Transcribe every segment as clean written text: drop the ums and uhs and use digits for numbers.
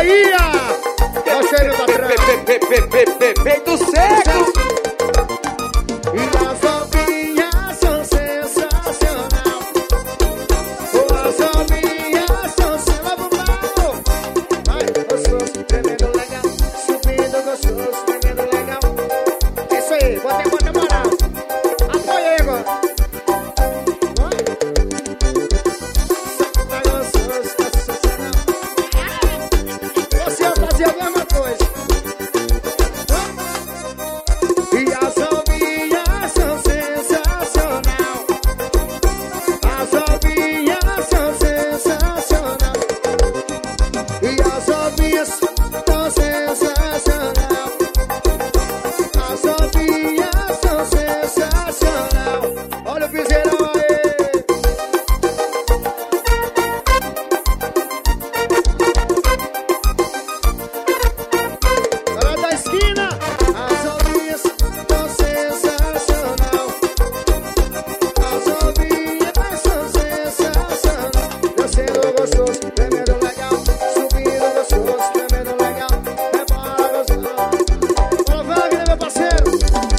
Bahia! Gostei do patrão. Peito seco. E as novinhas são sensacional. As novinhas são sensacional. Vai, gostoso, tremendo legal. Subindo gostoso, tremendo legal. É isso aí, bota moral. Apoia aí agora. Vai. Tá gostoso, tá sensacional. Você fazia a mesma coisa. E as novinhas são sensacional. As novinhas são sensacional. E as novinhas são sensacional. As novinhas são sensacional. Olha o piseirão aí. Galera da esquina. As novinhas são sensacional. As novinhas são sensacional. Descendo gostoso, tremendo legal. Subindo gostoso, tremendo legal. Rebola gostoso. Olha o Wagner, meu parceiro.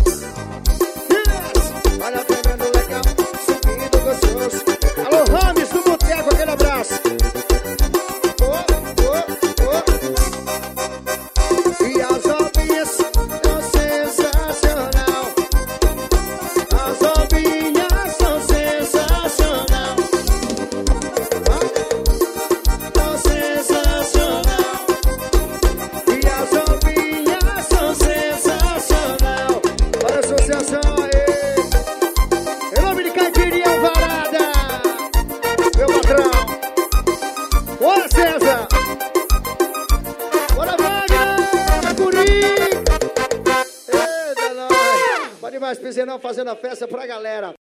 Yes. Olha, tremendo legal. Subindo gostoso. Alô, Rames do Boteco, aquele abraço. E as novinhas são sensacional. As novinhas são sensacional. São sensacional. E as novinhas são sensacional. Olha a associação aí. Em nome de Caipirinha Alvarada. Meu patrão. Bora, César. Bora, Wagner. Guri. Eita, nós. Pode mais, piseirão fazendo a festa pra galera.